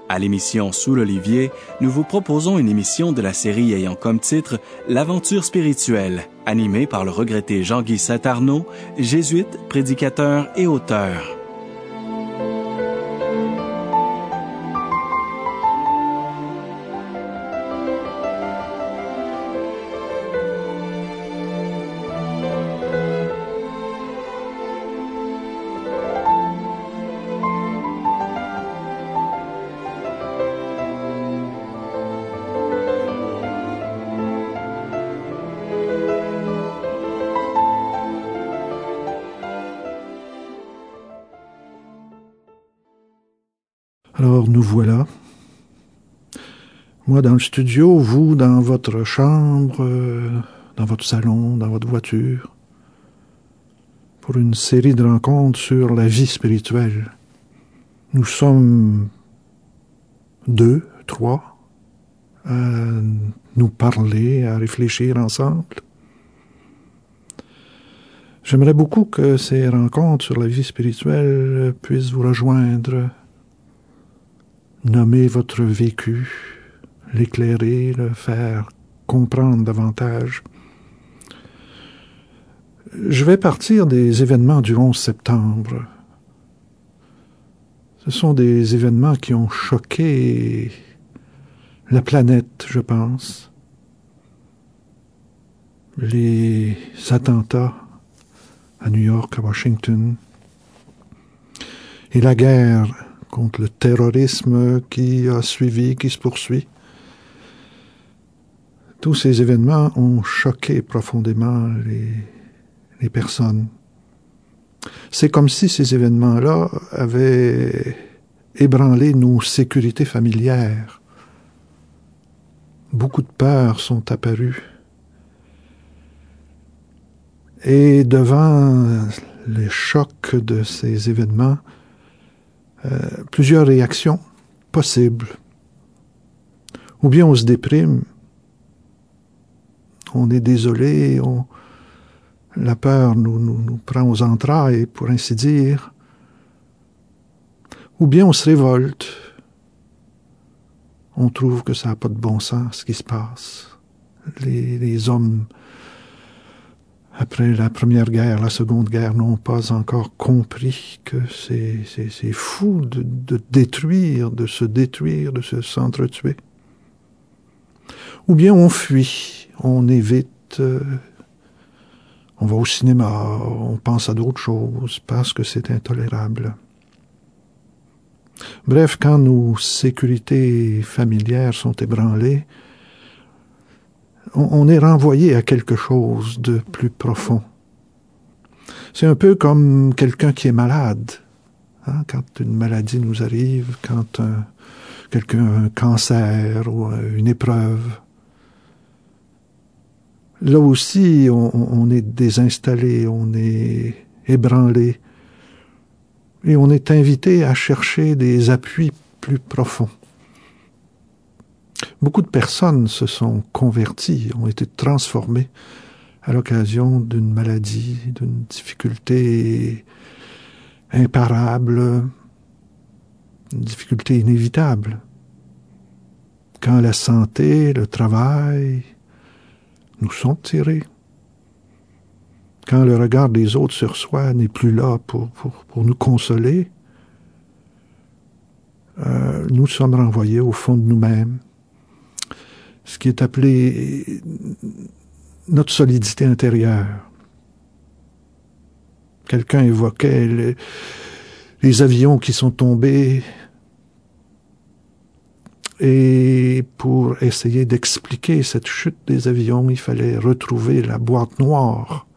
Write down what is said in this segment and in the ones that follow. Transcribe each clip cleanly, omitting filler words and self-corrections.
À l'émission Sous l'Olivier, nous vous proposons une émission de la série ayant comme titre L'aventure spirituelle, animée par le regretté Jean-Guy Saint-Arnaud, jésuite, prédicateur et auteur. Alors nous voilà, moi dans le studio, vous dans votre chambre, dans votre salon, dans votre voiture, pour une série de rencontres sur la vie spirituelle. Nous sommes 2, 3, à nous parler, à réfléchir ensemble. J'aimerais beaucoup que ces rencontres sur la vie spirituelle puissent vous rejoindre, nommer votre vécu, l'éclairer, le faire comprendre davantage. Je vais partir des événements du 11 septembre. Ce sont des événements qui ont choqué la planète, je pense. Les attentats à New York, à Washington, et la guerre contre le terrorisme qui a suivi, qui se poursuit. Tous ces événements ont choqué profondément les personnes. C'est comme si ces événements-là avaient ébranlé nos sécurités familières. Beaucoup de peurs sont apparues. Et devant le choc de ces événements, plusieurs réactions possibles. Ou bien on se déprime, on est désolé, la peur nous prend aux entrailles, pour ainsi dire. Ou bien on se révolte, on trouve que ça n'a pas de bon sens ce qui se passe. Les hommes, après la Première Guerre, la Seconde Guerre, n'ont pas encore compris que c'est fou de détruire, de se s'entretuer. Ou bien on fuit, on évite, on va au cinéma, on pense à d'autres choses parce que c'est intolérable. Bref, quand nos sécurités familières sont ébranlées, on est renvoyé à quelque chose de plus profond. C'est un peu comme quelqu'un qui est malade. Hein, quand une maladie nous arrive, quand quelqu'un a un cancer ou une épreuve. Là aussi, on est désinstallé, on est ébranlé. Et on est invité à chercher des appuis plus profonds. Beaucoup de personnes se sont converties, ont été transformées à l'occasion d'une maladie, d'une difficulté imparable, une difficulté inévitable. Quand la santé, le travail nous sont tirés, quand le regard des autres sur soi n'est plus là pour nous consoler, nous sommes renvoyés au fond de nous-mêmes. Ce qui est appelé notre solidité intérieure. Quelqu'un évoquait les avions qui sont tombés et pour essayer d'expliquer cette chute des avions, il fallait retrouver la boîte noire.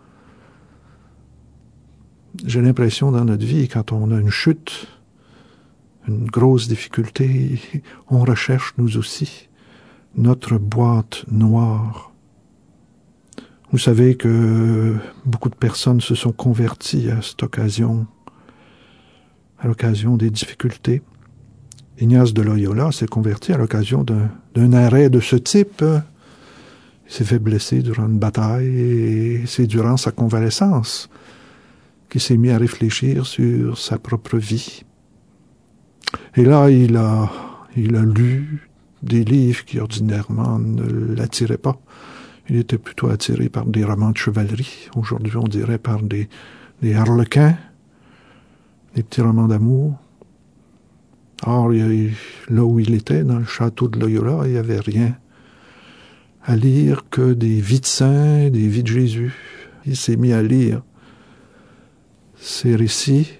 J'ai l'impression dans notre vie, quand on a une chute, une grosse difficulté, on recherche nous aussi notre boîte noire. Vous savez que beaucoup de personnes se sont converties à cette occasion, à l'occasion des difficultés. Ignace de Loyola s'est converti à l'occasion d'un arrêt de ce type. Il s'est fait blesser durant une bataille et c'est durant sa convalescence qu'il s'est mis à réfléchir sur sa propre vie. Et là, il a Il a lu des livres qui ordinairement ne l'attiraient pas. Il était plutôt attiré par des romans de chevalerie. Aujourd'hui, on dirait par des harlequins, des petits romans d'amour. Or, là où il était, dans le château de Loyola, il n'y avait rien à lire que des vies de saints, des vies de Jésus. Il s'est mis à lire ces récits,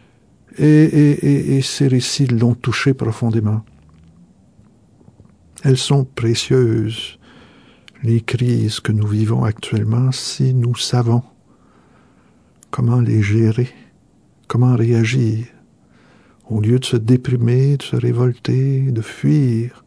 et ces récits l'ont touché profondément. Elles sont précieuses, les crises que nous vivons actuellement, si nous savons comment les gérer, comment réagir, au lieu de se déprimer, de se révolter, de fuir.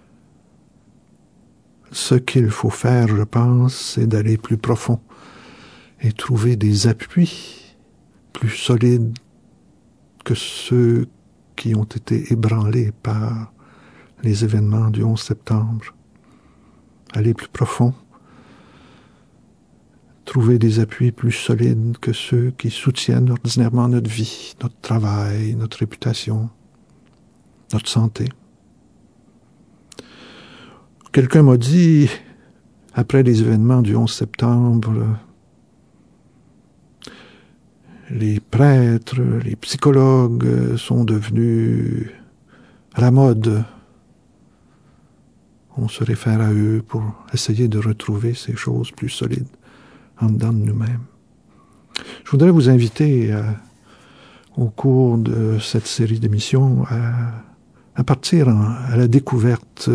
Ce qu'il faut faire, je pense, c'est d'aller plus profond et trouver des appuis plus solides que ceux qui ont été ébranlés par les événements du 11 septembre. Aller plus profond, trouver des appuis plus solides que ceux qui soutiennent ordinairement notre vie, notre travail, notre réputation, notre santé. Quelqu'un m'a dit, après les événements du 11 septembre, les prêtres, les psychologues sont devenus à la mode. On se réfère à eux pour essayer de retrouver ces choses plus solides en dedans de nous-mêmes. Je voudrais vous inviter au cours de cette série d'émissions à partir à la découverte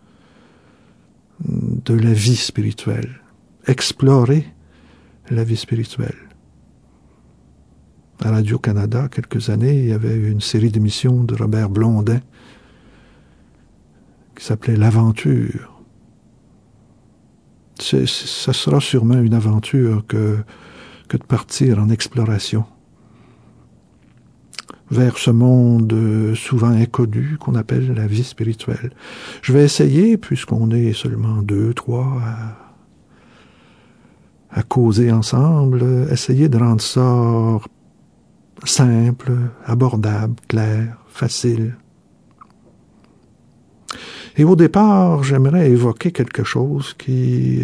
de la vie spirituelle, explorer la vie spirituelle. À Radio-Canada, quelques années, il y avait une série d'émissions de Robert Blondin qui s'appelait L'Aventure. Ça sera sûrement une aventure que de partir en exploration vers ce monde souvent inconnu qu'on appelle la vie spirituelle. Je vais essayer, puisqu'on est seulement 2, 3 à causer ensemble, essayer de rendre ça simple, abordable, clair, facile. Et au départ, j'aimerais évoquer quelque chose qui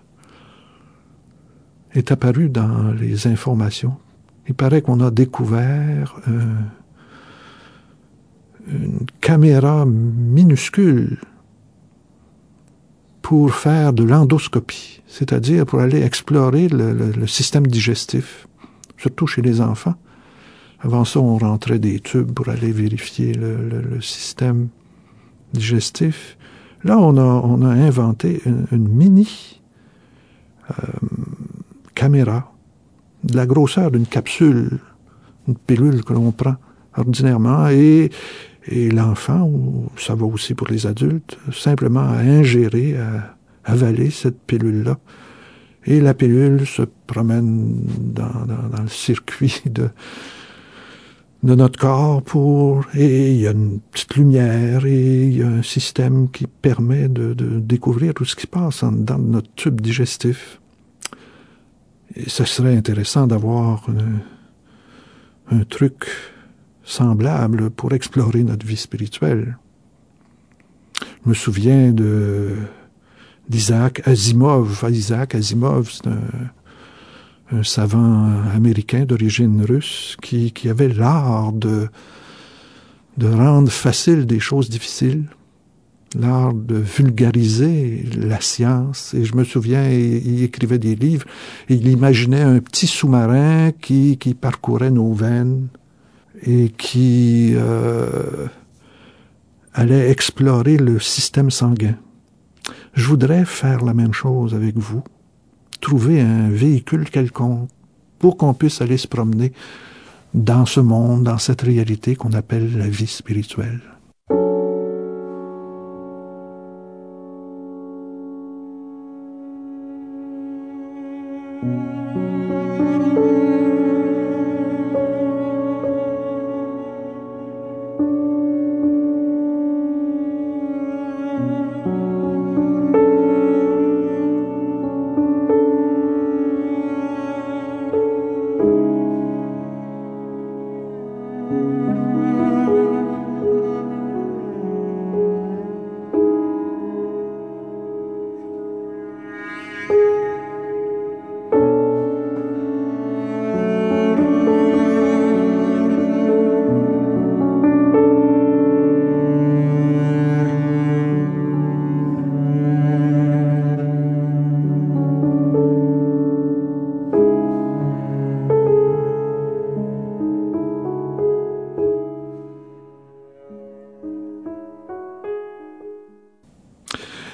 est apparu dans les informations. Il paraît qu'on a découvert une caméra minuscule pour faire de l'endoscopie, c'est-à-dire pour aller explorer le système digestif, surtout chez les enfants. Avant ça, on rentrait des tubes pour aller vérifier le système digestif. Là, on a inventé une mini caméra de la grosseur d'une capsule, une pilule que l'on prend ordinairement, et l'enfant, ou ça va aussi pour les adultes, simplement à ingérer, à avaler cette pilule-là. Et la pilule se promène dans le circuit de notre corps et il y a une petite lumière et il y a un système qui permet de découvrir tout ce qui se passe en dedans de notre tube digestif. Et ce serait intéressant d'avoir un truc semblable pour explorer notre vie spirituelle. Je me souviens d'Isaac Asimov. Isaac Asimov, c'est un savant américain d'origine russe qui avait l'art de rendre facile des choses difficiles, l'art de vulgariser la science. Et je me souviens, il écrivait des livres, et il imaginait un petit sous-marin qui parcourait nos veines et qui allait explorer le système sanguin. Je voudrais faire la même chose avec vous, trouver un véhicule quelconque pour qu'on puisse aller se promener dans ce monde, dans cette réalité qu'on appelle la vie spirituelle.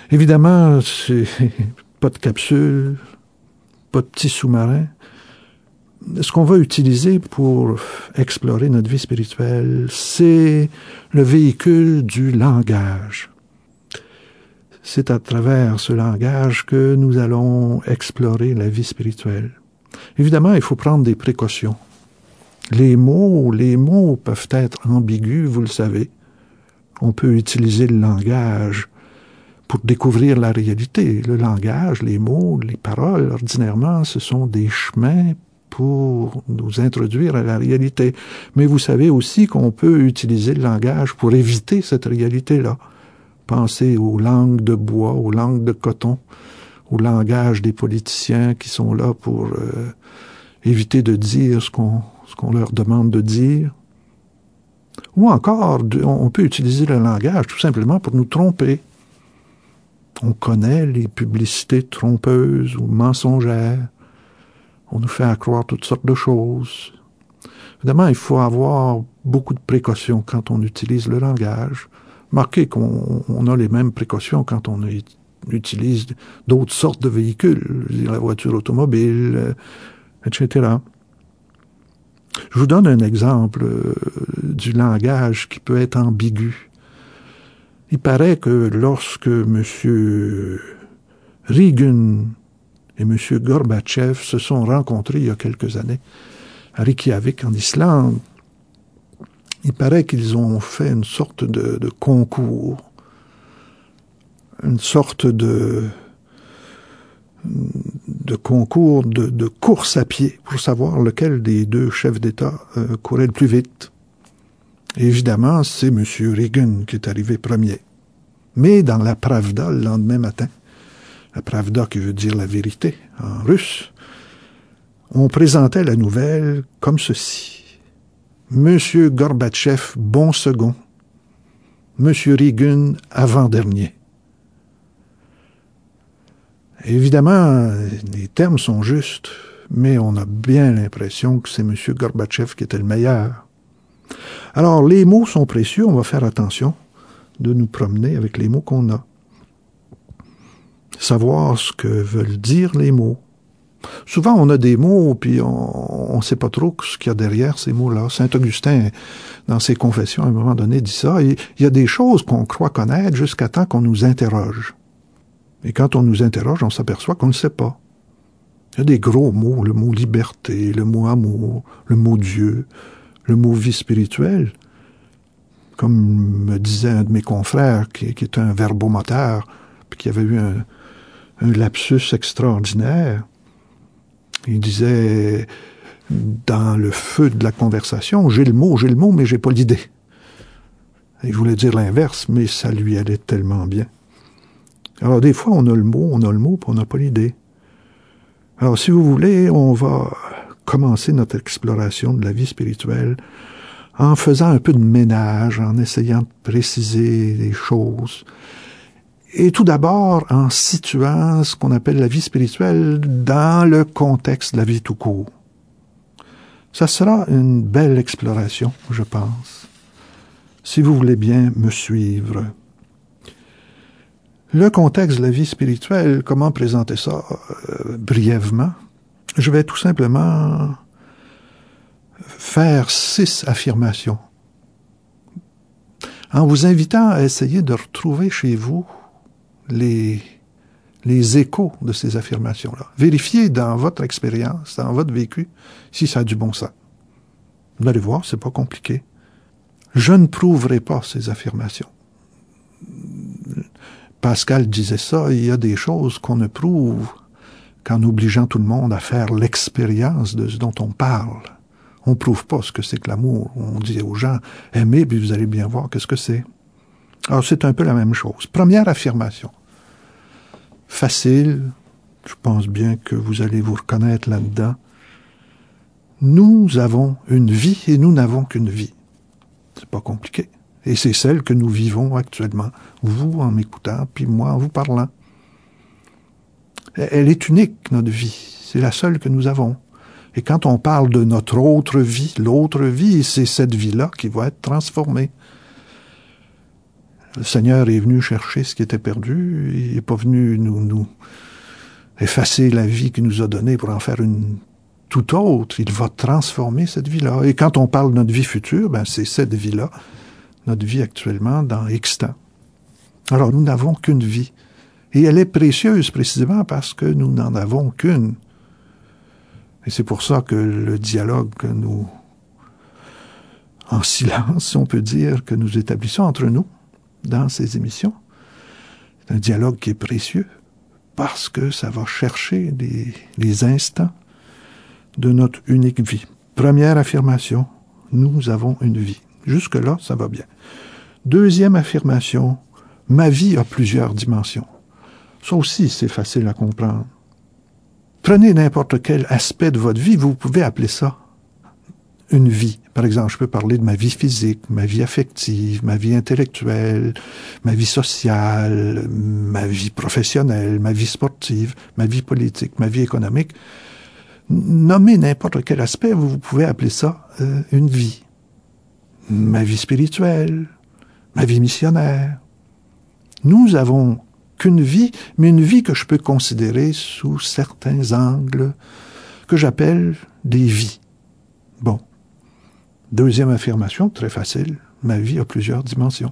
Évidemment, c'est pas de capsule, pas de petit sous-marin. Ce qu'on va utiliser pour explorer notre vie spirituelle, c'est le véhicule du langage. C'est à travers ce langage que nous allons explorer la vie spirituelle. Évidemment, il faut prendre des précautions. Les mots peuvent être ambigus, vous le savez. On peut utiliser le langage pour découvrir la réalité. Le langage, les mots, les paroles, ordinairement, ce sont des chemins pour nous introduire à la réalité. Mais vous savez aussi qu'on peut utiliser le langage pour éviter cette réalité-là. Pensez aux langues de bois, aux langues de coton, au langage des politiciens qui sont là pour éviter de dire ce qu'on leur demande de dire. Ou encore, on peut utiliser le langage tout simplement pour nous tromper. On connaît les publicités trompeuses ou mensongères. On nous fait croire toutes sortes de choses. Évidemment, il faut avoir beaucoup de précautions quand on utilise le langage. Marquez qu'on a les mêmes précautions quand on utilise d'autres sortes de véhicules, la voiture automobile, etc. Je vous donne un exemple du langage qui peut être ambigu. Il paraît que lorsque M. Reagan et M. Gorbatchev se sont rencontrés il y a quelques années à Reykjavik, en Islande, il paraît qu'ils ont fait une sorte de concours, une sorte de concours de course à pied pour savoir lequel des deux chefs d'État courait le plus vite. Et évidemment, c'est M. Reagan qui est arrivé premier. Mais dans la Pravda, le lendemain matin, la Pravda qui veut dire la vérité en russe, on présentait la nouvelle comme ceci. Monsieur Gorbatchev, bon second. Monsieur Reagan, avant-dernier. Évidemment, les termes sont justes, mais on a bien l'impression que c'est M. Gorbatchev qui était le meilleur. Alors, les mots sont précieux, on va faire attention de nous promener avec les mots qu'on a. Savoir ce que veulent dire les mots. Souvent, on a des mots, puis on ne sait pas trop ce qu'il y a derrière ces mots-là. Saint Augustin, dans ses confessions, à un moment donné, dit ça. Il y a des choses qu'on croit connaître jusqu'à temps qu'on nous interroge. Et quand on nous interroge, on s'aperçoit qu'on ne sait pas. Il y a des gros mots, le mot liberté, le mot amour, le mot Dieu, le mot vie spirituelle. Comme me disait un de mes confrères, qui est un verbomoteur, puis qui avait eu un lapsus extraordinaire. Il disait, dans le feu de la conversation, j'ai le mot, mais j'ai pas l'idée. Il voulait dire l'inverse, mais ça lui allait tellement bien. Alors, des fois, on a le mot, puis on n'a pas l'idée. Alors, si vous voulez, on va commencer notre exploration de la vie spirituelle en faisant un peu de ménage, en essayant de préciser les choses. Et tout d'abord, en situant ce qu'on appelle la vie spirituelle dans le contexte de la vie tout court. Ça sera une belle exploration, je pense. Si vous voulez bien me suivre. Le contexte de la vie spirituelle, comment présenter ça brièvement? Je vais tout simplement faire 6 affirmations. En vous invitant à essayer de retrouver chez vous les échos de ces affirmations-là. Vérifiez dans votre expérience, dans votre vécu, si ça a du bon sens. Vous allez voir, c'est pas compliqué. Je ne prouverai pas ces affirmations. Pascal disait ça, il y a des choses qu'on ne prouve qu'en obligeant tout le monde à faire l'expérience de ce dont on parle. On ne prouve pas ce que c'est que l'amour. On dit aux gens, aimez, puis vous allez bien voir qu'est-ce que c'est. Alors, c'est un peu la même chose. Première affirmation. Facile, je pense bien que vous allez vous reconnaître là-dedans. Nous avons une vie et nous n'avons qu'une vie. C'est pas compliqué. Et c'est celle que nous vivons actuellement. Vous en m'écoutant, puis moi en vous parlant. Elle est unique, notre vie. C'est la seule que nous avons. Et quand on parle de notre autre vie, l'autre vie, c'est cette vie-là qui va être transformée. Le Seigneur est venu chercher ce qui était perdu. Il n'est pas venu nous effacer la vie qu'il nous a donnée pour en faire une tout autre. Il va transformer cette vie-là. Et quand on parle de notre vie future, ben c'est cette vie-là, notre vie actuellement, dans X temps. Alors, nous n'avons qu'une vie. Et elle est précieuse précisément parce que nous n'en avons qu'une. Et c'est pour ça que le dialogue que nous, en silence, si on peut dire, que nous établissons entre nous dans ces émissions, c'est un dialogue qui est précieux parce que ça va chercher les instants de notre unique vie. Première affirmation, nous avons une vie. Jusque-là, ça va bien. Deuxième affirmation, ma vie a plusieurs dimensions. Ça aussi, c'est facile à comprendre. Prenez n'importe quel aspect de votre vie, vous pouvez appeler ça une vie. Par exemple, je peux parler de ma vie physique, ma vie affective, ma vie intellectuelle, ma vie sociale, ma vie professionnelle, ma vie sportive, ma vie politique, ma vie économique. Nommez n'importe quel aspect, vous pouvez appeler ça une vie. Ma vie spirituelle, ma vie missionnaire. Nous avons qu'une vie, mais une vie que je peux considérer sous certains angles, que j'appelle des vies. Bon. Deuxième affirmation, très facile, ma vie a plusieurs dimensions.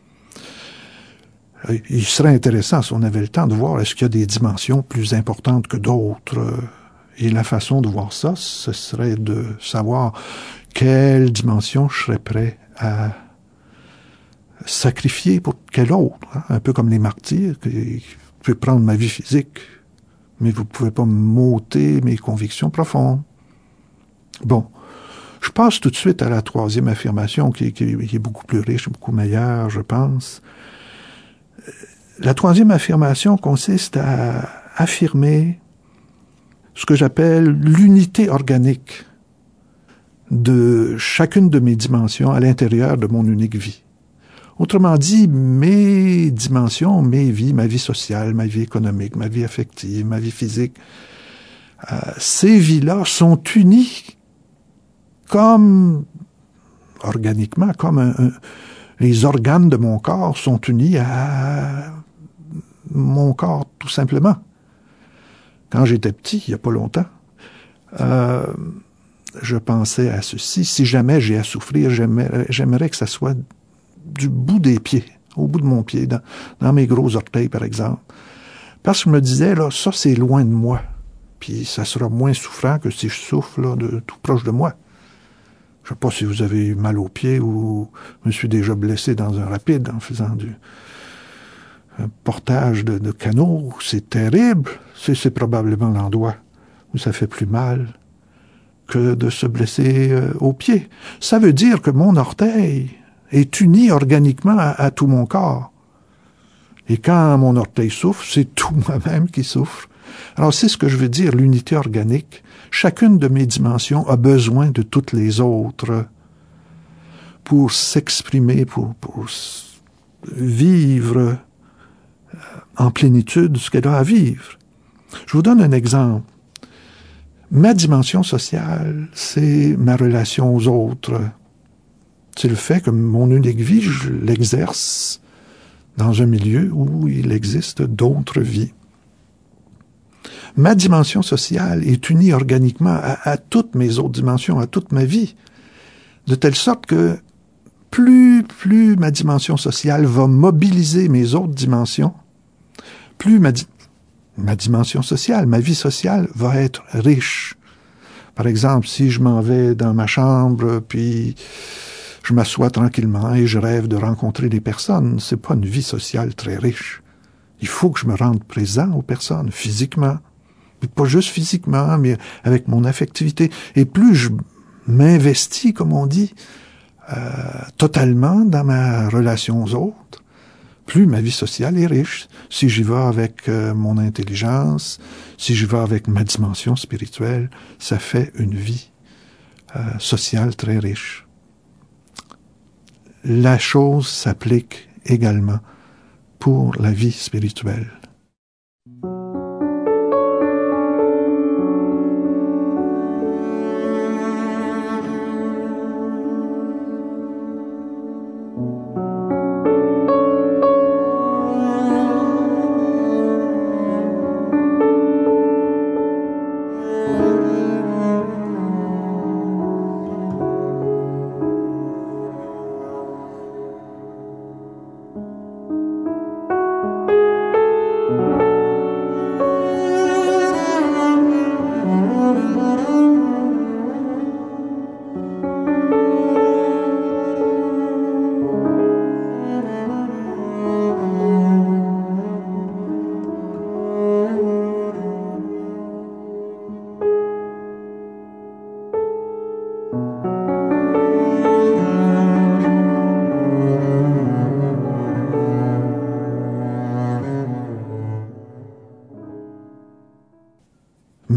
Il serait intéressant, si on avait le temps, de voir est-ce qu'il y a des dimensions plus importantes que d'autres. Et la façon de voir ça, ce serait de savoir quelle dimension je serais prêt à sacrifier pour quelle autre. Hein? Un peu comme les martyrs, qui pouvez prendre ma vie physique, mais vous ne pouvez pas m'ôter mes convictions profondes. Bon. Je passe tout de suite à la troisième affirmation qui est beaucoup plus riche, beaucoup meilleure, je pense. La troisième affirmation consiste à affirmer ce que j'appelle l'unité organique de chacune de mes dimensions à l'intérieur de mon unique vie. Autrement dit, mes dimensions, mes vies, ma vie sociale, ma vie économique, ma vie affective, ma vie physique, ces vies-là sont unies comme, organiquement, comme les organes de mon corps sont unis à mon corps, tout simplement. Quand j'étais petit, il n'y a pas longtemps, je pensais à ceci. Si jamais j'ai à souffrir, j'aimerais que ça soit du bout des pieds, au bout de mon pied, dans mes gros orteils, par exemple. Parce que je me disais, là, ça, c'est loin de moi. Puis ça sera moins souffrant que si je souffle là, tout proche de moi. Je ne sais pas si vous avez eu mal aux pieds ou je me suis déjà blessé dans un rapide en faisant un portage de canot. C'est terrible. C'est probablement l'endroit où ça fait plus mal que de se blesser aux pieds. Ça veut dire que mon orteil est uni organiquement à tout mon corps. Et quand mon orteil souffre, c'est tout moi-même qui souffre. Alors, c'est ce que je veux dire, l'unité organique. Chacune de mes dimensions a besoin de toutes les autres pour s'exprimer, pour vivre en plénitude ce qu'elle a à vivre. Je vous donne un exemple. Ma dimension sociale, c'est ma relation aux autres. C'est le fait que mon unique vie, je l'exerce dans un milieu où il existe d'autres vies. Ma dimension sociale est unie organiquement à toutes mes autres dimensions, à toute ma vie, de telle sorte que plus ma dimension sociale va mobiliser mes autres dimensions, plus ma dimension sociale, ma vie sociale va être riche. Par exemple, si je m'en vais dans ma chambre, puis je m'assois tranquillement et je rêve de rencontrer des personnes, c'est pas une vie sociale très riche. Il faut que je me rende présent aux personnes, physiquement. Pas juste physiquement, mais avec mon affectivité. Et plus je m'investis, comme on dit, totalement dans ma relation aux autres, plus ma vie sociale est riche. Si j'y vais avec mon intelligence, si j'y vais avec ma dimension spirituelle, ça fait une vie sociale très riche. La chose s'applique également pour la vie spirituelle.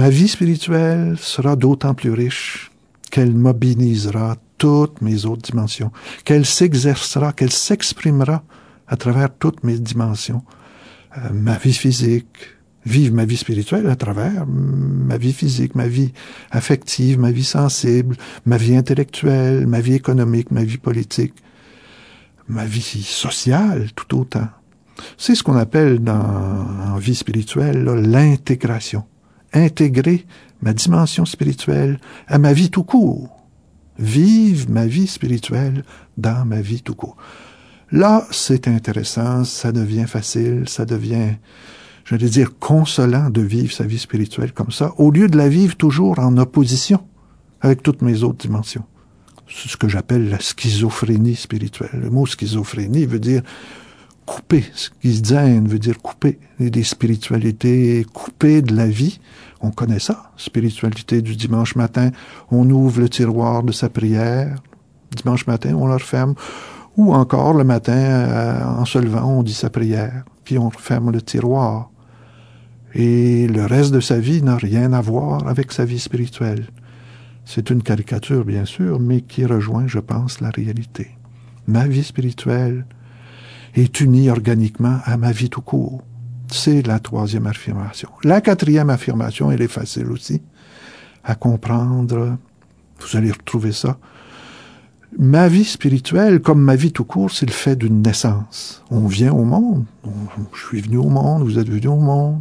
Ma vie spirituelle sera d'autant plus riche qu'elle mobilisera toutes mes autres dimensions, qu'elle s'exercera, qu'elle s'exprimera à travers toutes mes dimensions. Ma vie physique, vivre ma vie spirituelle à travers ma vie physique, ma vie affective, ma vie sensible, ma vie intellectuelle, ma vie économique, ma vie politique, ma vie sociale tout autant. C'est ce qu'on appelle en vie spirituelle l'intégration. Intégrer ma dimension spirituelle à ma vie tout court. Vivre ma vie spirituelle dans ma vie tout court. Là, c'est intéressant, ça devient facile, ça devient, j'allais dire, consolant de vivre sa vie spirituelle comme ça, au lieu de la vivre toujours en opposition avec toutes mes autres dimensions. C'est ce que j'appelle la schizophrénie spirituelle. Le mot schizophrénie veut dire couper. Schizène veut dire couper des spiritualités, couper de la vie. On connaît ça, spiritualité du dimanche matin. On ouvre le tiroir de sa prière. Dimanche matin, on le referme. Ou encore, le matin, en se levant, on dit sa prière. Puis on referme le tiroir. Et le reste de sa vie n'a rien à voir avec sa vie spirituelle. C'est une caricature, bien sûr, mais qui rejoint, je pense, la réalité. Ma vie spirituelle est unie organiquement à ma vie tout court. C'est la troisième affirmation. La quatrième affirmation, elle est facile aussi à comprendre. Vous allez retrouver ça. Ma vie spirituelle, comme ma vie tout court, c'est le fait d'une naissance. On vient au monde. Je suis venu au monde, vous êtes venu au monde.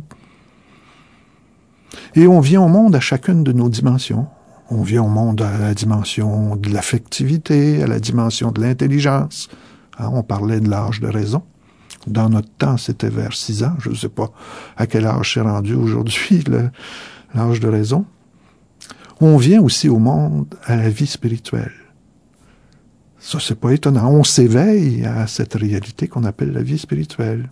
Et on vient au monde à chacune de nos dimensions. On vient au monde à la dimension de l'affectivité, à la dimension de l'intelligence. On parlait de l'âge de raison. Dans notre temps, c'était vers 6 ans. Je ne sais pas à quel âge c'est rendu aujourd'hui, l'âge de raison. On vient aussi au monde à la vie spirituelle. Ça, c'est pas étonnant. On s'éveille à cette réalité qu'on appelle la vie spirituelle.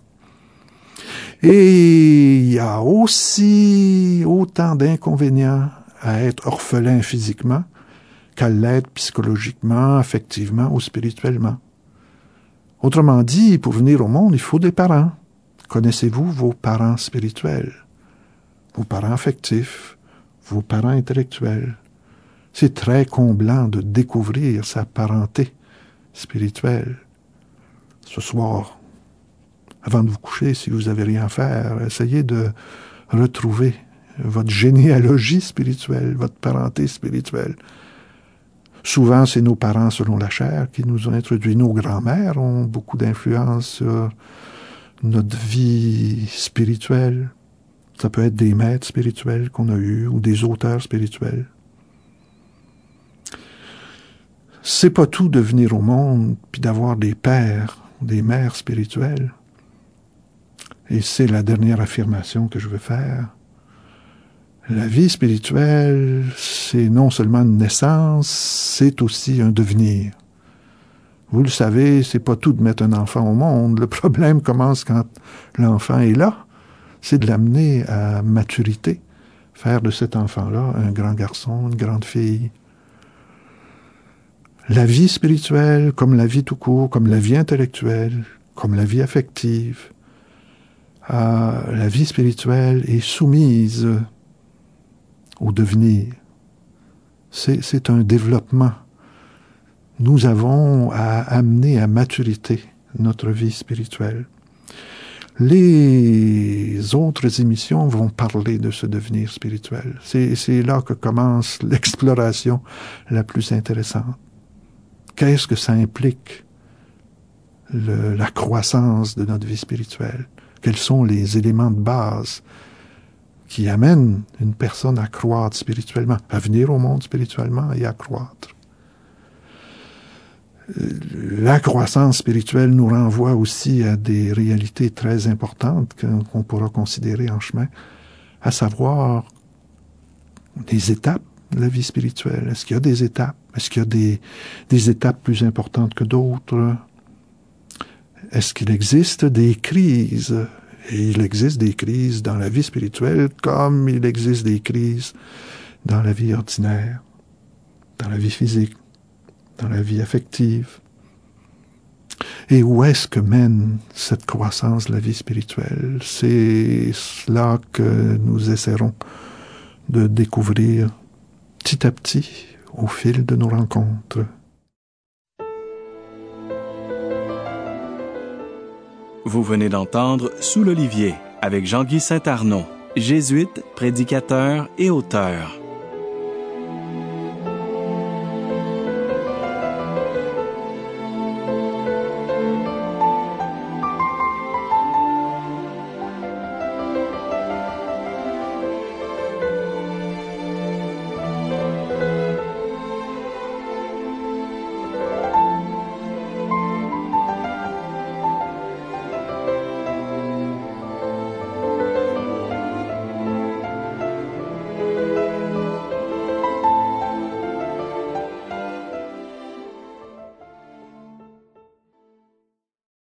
Et il y a aussi autant d'inconvénients à être orphelin physiquement qu'à l'être psychologiquement, affectivement ou spirituellement. Autrement dit, pour venir au monde, il faut des parents. Connaissez-vous vos parents spirituels, vos parents affectifs, vos parents intellectuels? C'est très comblant de découvrir sa parenté spirituelle. Ce soir, avant de vous coucher, si vous n'avez rien à faire, essayez de retrouver votre généalogie spirituelle, votre parenté spirituelle. Souvent, c'est nos parents selon la chair qui nous ont introduits. Nos grands-mères ont beaucoup d'influence sur notre vie spirituelle. Ça peut être des maîtres spirituels qu'on a eus ou des auteurs spirituels. C'est pas tout de venir au monde puis d'avoir des pères, des mères spirituelles. Et c'est la dernière affirmation que je veux faire. La vie spirituelle, c'est non seulement une naissance, c'est aussi un devenir. Vous le savez, c'est pas tout de mettre un enfant au monde. Le problème commence quand l'enfant est là. C'est de l'amener à maturité, faire de cet enfant-là un grand garçon, une grande fille. La vie spirituelle, comme la vie tout court, comme la vie intellectuelle, comme la vie affective, la vie spirituelle est soumise au devenir. C'est un développement. Nous avons à amener à maturité notre vie spirituelle. Les autres émissions vont parler de ce devenir spirituel. C'est là que commence l'exploration la plus intéressante. Qu'est-ce que ça implique, la croissance de notre vie spirituelle? Quels sont les éléments de base qui amènent une personne à croître spirituellement, à venir au monde spirituellement et à croître? La croissance spirituelle nous renvoie aussi à des réalités très importantes qu'on pourra considérer en chemin, à savoir des étapes de la vie spirituelle. Est-ce qu'il y a des étapes? Est-ce qu'il y a des étapes plus importantes que d'autres? Est-ce qu'il existe des crises? Et il existe des crises dans la vie spirituelle comme il existe des crises dans la vie ordinaire, dans la vie physique, dans la vie affective. Et où est-ce que mène cette croissance de la vie spirituelle? C'est là que nous essaierons de découvrir petit à petit au fil de nos rencontres. Vous venez d'entendre Sous l'olivier avec Jean-Guy Saint-Arnaud, jésuite, prédicateur et auteur.